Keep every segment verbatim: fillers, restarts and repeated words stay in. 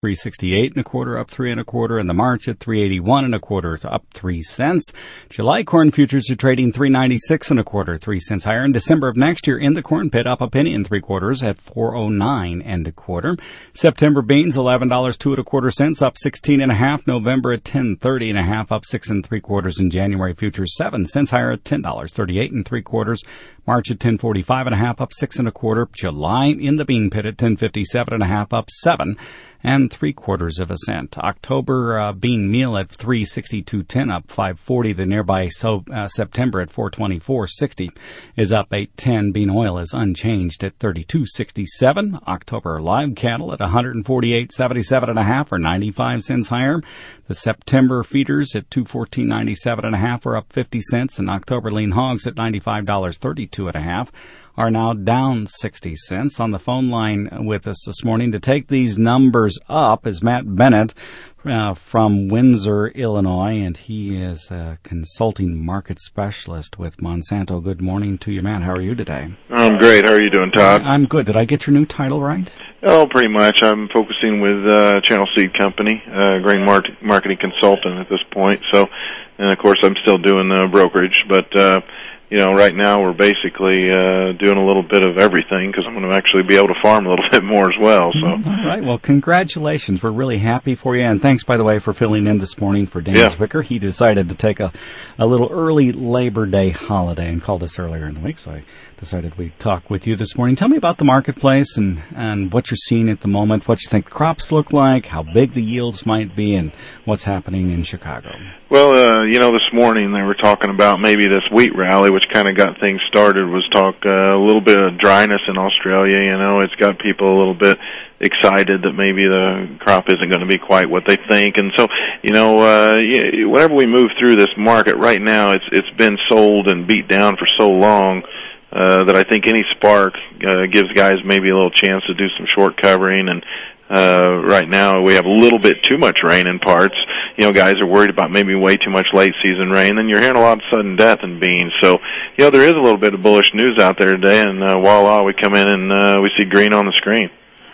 three sixty-eight and a quarter, up three and a quarter, and the March at three eighty-one and a quarter, up three cents. July corn futures are trading three ninety-six and a quarter, three cents higher. In December of next year, in the corn pit, up a penny and three quarters at four oh nine and a quarter. September beans, eleven dollars two and a quarter cents, up sixteen and a half. November at ten thirty and a half, up six and three quarters. In January futures, seven cents higher at ten dollars thirty-eight and three quarters. March at ten forty-five and a half, up six and a quarter. July in the bean pit at ten fifty-seven and a half, up seven and three quarters of a cent. October uh, bean meal at three sixty-two ten, up five forty. The nearby so uh, September at four twenty-four sixty is up eight ten. Bean oil is unchanged at thirty-two sixty-seven. October live cattle at one forty-eight seventy-seven and a half, or ninety-five cents higher. The September feeders at two fourteen ninety-seven and a half, are up fifty cents, and October lean hogs at ninety-five thirty-two and a half are now down sixty cents. On the phone line with us this morning to take these numbers up is Matt Bennett uh, from Windsor, Illinois, and he is a consulting market specialist with Monsanto. Good morning to you, Matt. How are you today? I'm great. How are you doing, Todd? I'm good. Did I get your new title right? Oh, pretty much. I'm focusing with uh, Channel Seed Company, uh, grain mar- marketing consultant at this point. So, and of course, I'm still doing the brokerage, but uh, you know, right now we're basically uh, doing a little bit of everything because I'm going to actually be able to farm a little bit more as well. So, all right. Well, congratulations. We're really happy for you, and thanks, by the way, for filling in this morning for Dan yeah. Zwicker. He decided to take a, a little early Labor Day holiday and called us earlier in the week, so I decided we'd talk with you this morning. Tell me about the marketplace and, and what you're seeing at the moment, what you think the crops look like, how big the yields might be, and what's happening in Chicago. Well, uh, you know, this morning they were talking about maybe this wheat rally, which kind of got things started, was talk uh, a little bit of dryness in Australia. You know, it's got people a little bit excited that maybe the crop isn't going to be quite what they think. And so, you know, uh, whenever we move through this market right now, it's it's been sold and beat down for so long uh, that I think any spark uh, gives guys maybe a little chance to do some short covering. And uh, right now we have a little bit too much rain in parts. You know, guys are worried about maybe way too much late season rain. Then you're hearing a lot of sudden death in beans. So, you know, there is a little bit of bullish news out there today, and uh, voila, we come in and uh, we see green on the screen.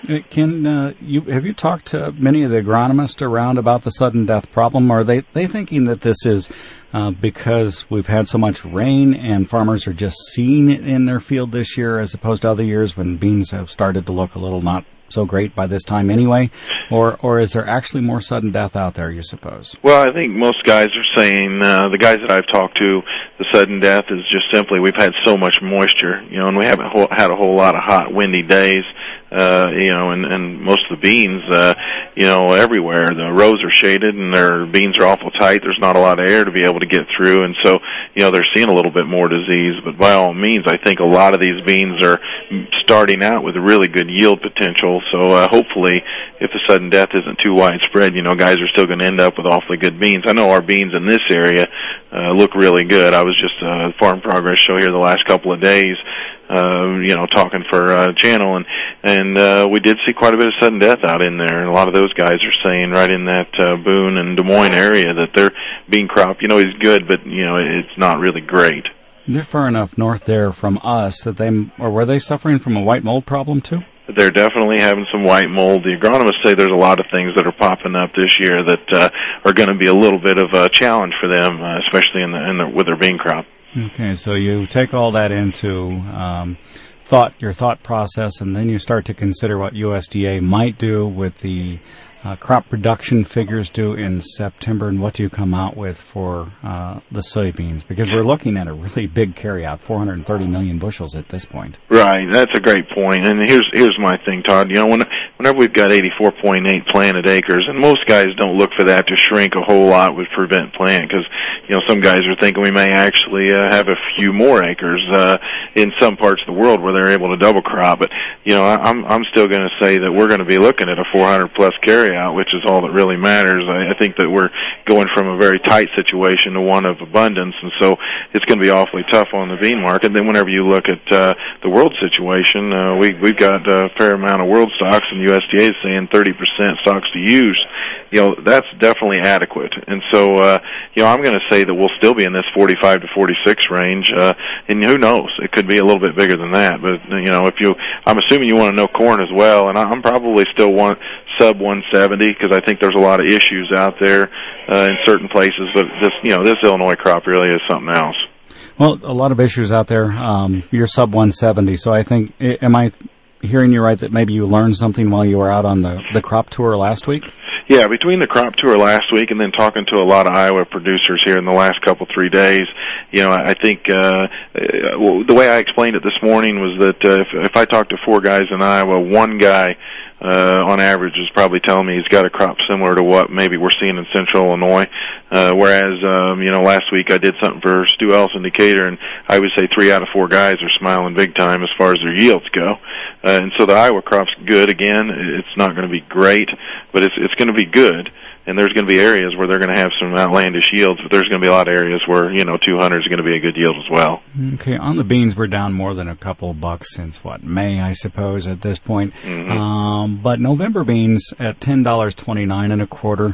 Can uh, you have you talked to many of the agronomists around about the sudden death problem? Are they they thinking that this is uh, because we've had so much rain and farmers are just seeing it in their field this year as opposed to other years when beans have started to look a little not so great by this time anyway? Or or is there actually more sudden death out there, you suppose? Well, I think most guys are saying, uh, the guys that I've talked to, the sudden death is just simply we've had so much moisture, you know, and we haven't ho- had a whole lot of hot, windy days. Uh, you know, and, and most of the beans, uh, you know, everywhere. The rows are shaded and their beans are awful tight. There's not a lot of air to be able to get through. And so, you know, they're seeing a little bit more disease. But by all means, I think a lot of these beans are starting out with a really good yield potential. So, uh, hopefully, if the sudden death isn't too widespread, you know, guys are still going to end up with awfully good beans. I know our beans in this area, uh, look really good. I was just, uh, Farm Progress show here the last couple of days. Uh, you know, talking for uh, Channel, and and uh, we did see quite a bit of sudden death out in there. And a lot of those guys are saying right in that uh, Boone and Des Moines area that their bean crop, you know, is good, but you know, it's not really great. They're far enough north there from us that they, or were they suffering from a white mold problem too? They're definitely having some white mold. The agronomists say there's a lot of things that are popping up this year that uh, are going to be a little bit of a challenge for them, uh, especially in the, in the with their bean crop. Okay, so you take all that into um, thought, your thought process, and then you start to consider what U S D A might do with the uh, crop production figures due in September, and what do you come out with for uh, the soybeans? Because we're looking at a really big carryout, four hundred thirty million bushels at this point. Right, that's a great point. And here's here's my thing, Todd. You know, when, whenever we've got eighty-four point eight planted acres, and most guys don't look for that to shrink a whole lot with prevent plant, because you know some guys are thinking we may actually uh, have a few more acres uh, in some parts of the world where they're able to double crop. But you know, I'm I'm still going to say that we're going to be looking at a four hundred plus carryout, which is all that really matters. I, I think that we're going from a very tight situation to one of abundance, and so it's going to be awfully tough on the bean market. Then whenever you look at uh, the world situation, uh, we we've got a fair amount of world stocks, and U S D A is saying thirty percent stocks to use. you know, that's definitely adequate. And so, uh, you know, I'm going to say that we'll still be in this forty-five to forty-six range, uh, and who knows, it could be a little bit bigger than that. But, you know, if you, I'm assuming you want to know corn as well, and I'm probably still want sub one seventy because I think there's a lot of issues out there uh, in certain places. But this, you know, this Illinois crop really is something else. Well, a lot of issues out there. Um, you're sub one seventy, so I think, am I hearing you right that maybe you learned something while you were out on the, the crop tour last week? Yeah, between the crop tour last week and then talking to a lot of Iowa producers here in the last couple, three days, you know, I think uh, well, the way I explained it this morning was that uh, if, if I talk to four guys in Iowa, one guy uh, on average is probably telling me he's got a crop similar to what maybe we're seeing in Central Illinois. Uh, whereas, um, you know, last week I did something for Stu Ellison Decatur, and I would say three out of four guys are smiling big time as far as their yields go. Uh, and so the Iowa crop's good. Again, it's not going to be great, but it's it's going to be good. And there's going to be areas where they're going to have some outlandish yields, but there's going to be a lot of areas where, you know, two hundred is going to be a good yield as well. Okay, on the beans, we're down more than a couple of bucks since, what, May, I suppose, at this point. Mm-hmm. Um, but November beans at ten dollars and twenty-nine cents and a quarter.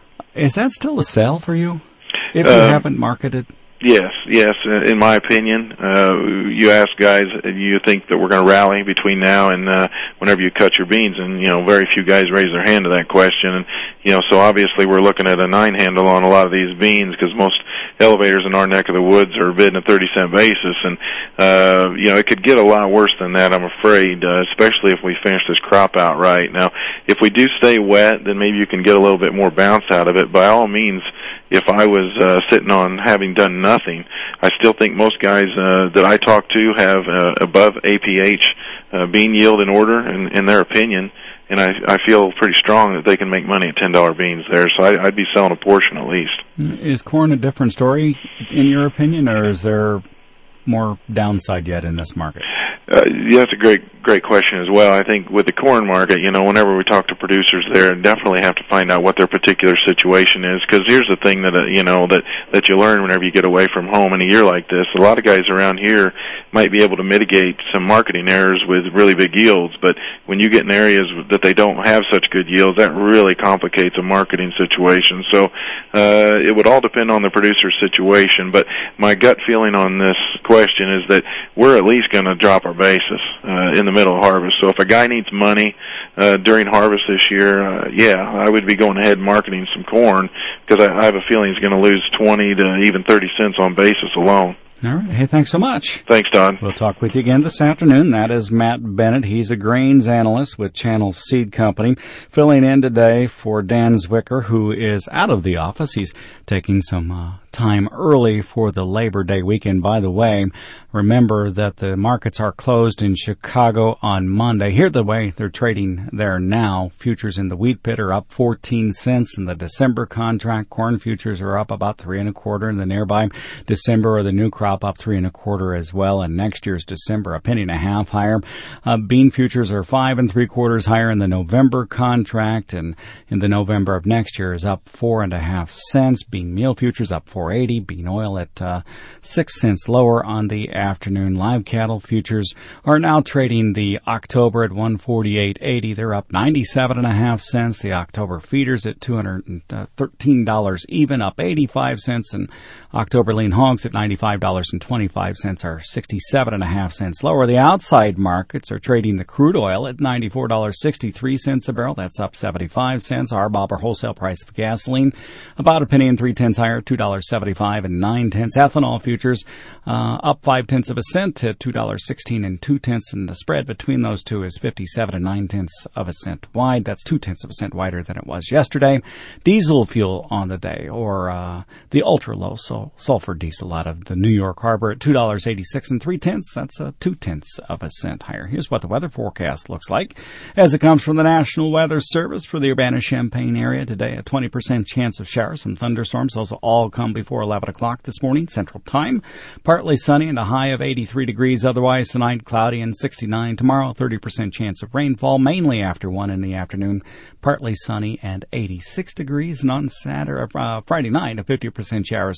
Is that still a sell for you, if you uh, haven't marketed? Yes, yes. In my opinion, uh, you ask guys, you think that we're going to rally between now and uh, whenever you cut your beans, and you know, very few guys raise their hand to that question. And you know, so obviously we're looking at a nine handle on a lot of these beans because most elevators in our neck of the woods are bidding a thirty cent basis, and uh, you know, it could get a lot worse than that, I'm afraid, uh, especially if we finish this crop out right. Now, if we do stay wet, then maybe you can get a little bit more bounce out of it. By all means, if I was uh, sitting on having done nothing, I still think most guys uh, that I talk to have uh, above A P H uh, bean yield in order, in, in their opinion, and I, I feel pretty strong that they can make money at ten dollar beans there, so I, I'd be selling a portion at least. Is corn a different story, in your opinion, or is there more downside yet in this market? Uh, yeah, that's a great, great question as well. I think with the corn market, you know, whenever we talk to producers there, definitely have to find out what their particular situation is. Because here's the thing that uh, you know that that you learn whenever you get away from home in a year like this. A lot of guys around here might be able to mitigate some marketing errors with really big yields, but when you get in areas that they don't have such good yields, that really complicates a marketing situation. So uh, it would all depend on the producer's situation. But my gut feeling on this question is that we're at least going to drop our basis uh, in the middle of harvest. So if a guy needs money uh, during harvest this year, uh, yeah, I would be going ahead and marketing some corn because I, I have a feeling he's going to lose twenty to even thirty cents on basis alone. All right. Hey, thanks so much. Thanks, Don. We'll talk with you again this afternoon. That is Matt Bennett. He's a grains analyst with Channel Seed Company, filling in today for Dan Zwicker, who is out of the office. He's taking some uh, time early for the Labor Day weekend. By the way, remember that the markets are closed in Chicago on Monday. Here's the way they're trading there now. Futures in the wheat pit are up fourteen cents in the December contract. Corn futures are up about three and a quarter in the nearby December, or the new crop up three and a quarter as well. And next year's December, a penny and a half higher. Uh, bean futures are five and three quarters higher in the November contract, and in the November of next year is up four and a half cents. Bean meal futures up four eighty. Bean oil at uh, six cents lower on the afternoon. Live cattle futures are now trading the October at one forty-eight eighty. They're up ninety-seven and a half cents. The October feeders at two hundred thirteen dollars even, up eighty-five cents, and October lean hogs at ninety-five dollars and twenty-five cents are sixty-seven and a half cents lower. The outside markets are trading the crude oil at ninety-four dollars and sixty-three cents a barrel. That's up seventy-five cents. Our bobber wholesale price of gasoline about a penny and three tenths higher, two dollars and seventy-five and nine tenths. Ethanol futures uh, up five tenths of a cent to two dollars and sixteen and two tenths, and the spread between those two is fifty-seven and nine tenths of a cent wide. That's two tenths of a cent wider than it was yesterday. Diesel fuel on the day, or uh, the ultra low sulfur diesel out of the New York Harbor at two dollars and eighty-six and three tenths. That's a two tenths of a cent higher. Here's what the weather forecast looks like as it comes from the National Weather Service for the Urbana-Champaign area today. A twenty percent chance of showers, some thunderstorms. Those will all come before eleven o'clock this morning Central Time. Partly sunny and a high of eighty-three degrees. Otherwise tonight cloudy and sixty-nine. Tomorrow thirty percent chance of rainfall, mainly after one in the afternoon. Partly sunny and eighty-six degrees. And on Saturday, uh, Friday night, a fifty percent showers and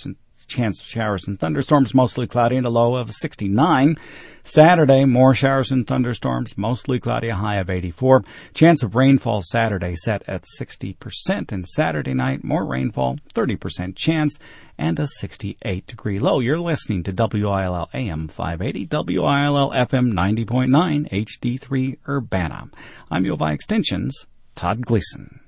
chance of showers and thunderstorms, mostly cloudy, and a low of sixty-nine. Saturday, more showers and thunderstorms, mostly cloudy, a high of eighty-four. Chance of rainfall Saturday set at sixty percent. And Saturday night, more rainfall, thirty percent chance, and a sixty-eight degree low. You're listening to W I L L A M five eighty, W I L L F M ninety point nine, H D three Urbana. I'm U of I Extension's Todd Gleason.